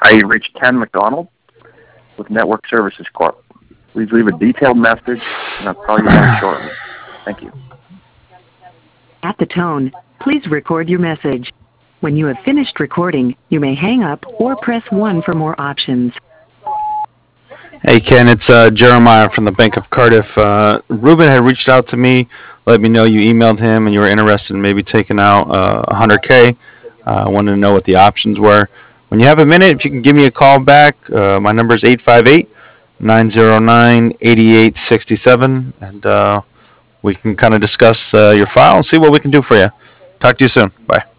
Hi, you reached Ken McDonald with Network Services Corp. Please leave a detailed message, and I'll call you back shortly. Thank you. At the tone, please record your message. When you have finished recording, you may hang up or press 1 for more options. Hey Ken, it's Jeremiah from the Bank of Cardiff. Ruben had reached out to me, let me know you emailed him and you were interested in maybe taking out 100K. Wanted to know what the options were. When you have a minute, if you can give me a call back, my number is 858-909-8867, and we can kind of discuss your file and see what we can do for you. Talk to you soon. Bye.